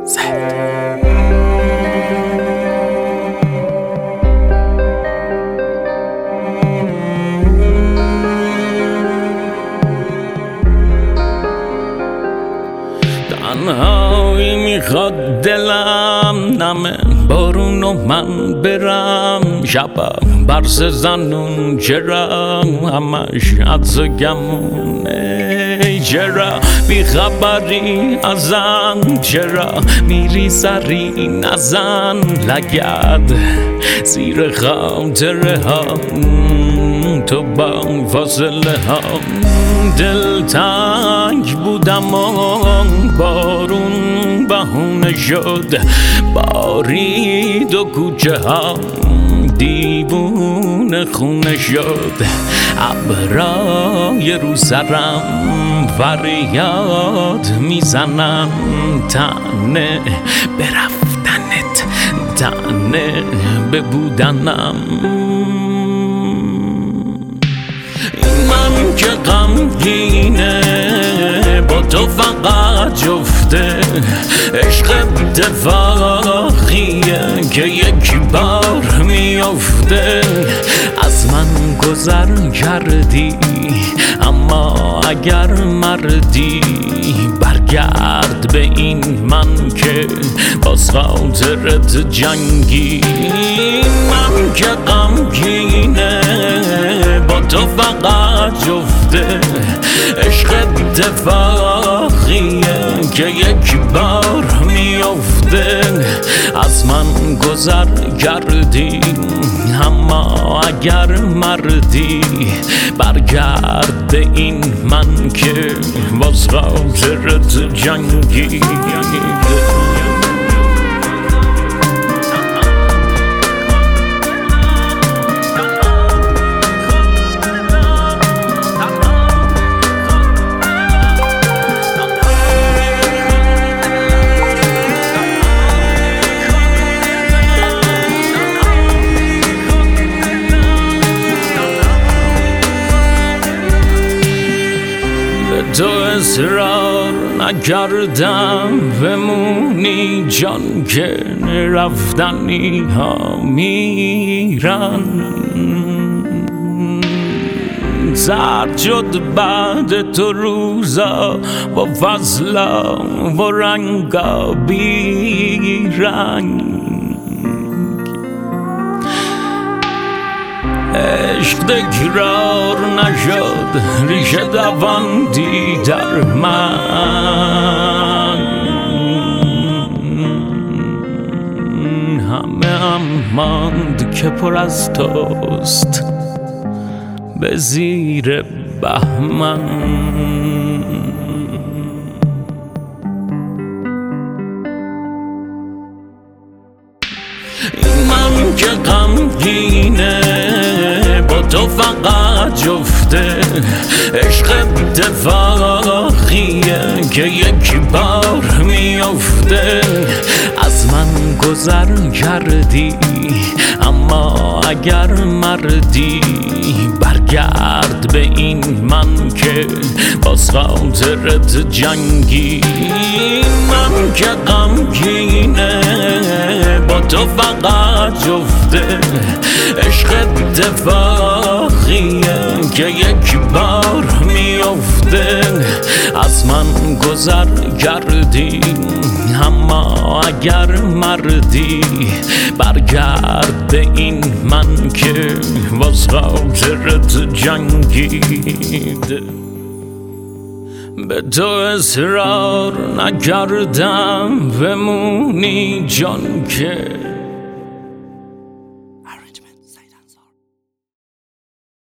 تنهایی میخواد دلم نمه بارون و من برم شبم برس زنون چرا همش عدس و گمونه چرا بیخبری ازم چرا میری سری نزن لگد زیر خاطره ها تو با فاصله ها دلتنگ بودم و بارون بهونه شد بارید و کوچه ها دیوونه خونه شد ابرای رو سرم فریاد میزنم تنه برفتنت تنه ببودنم من که غمگینه با تو فقط جفته عشق اتفاقیه که یک بار میفته از من گذر کردی اما اگر مردی برگرد به این من که باز خاطرت جنگی من که غمگینه با تو فقط جفته عشق اتفاقیه که یک بار میفته از من گذر کردی اما اگر مردی برگرد به این من که باز خاطرت جنگی تو اصرار نکردم بمونی جان که رفتنی ها میرن زرد شد بعد تو روزا با فضلا و رنگا بیرنگ عشق تکرار نشد ریشه دواندی در من همه هم ماند که پر از توست به زیر بهمن من که غمگینه با تو فقط جفته عشق اتفاقیه که یک بار میفته از من گذر کردی اما اگر مردی برگرد به این من که باز خاطرت جنگی من که غمگینه با تو فقط جفته عشق اتفاقیه که یک بار میفته از من گذر کردی اما اگر مردی برگرد به این من که باز خاطرت جنگید به تو اصرار نکردم بمونی جان که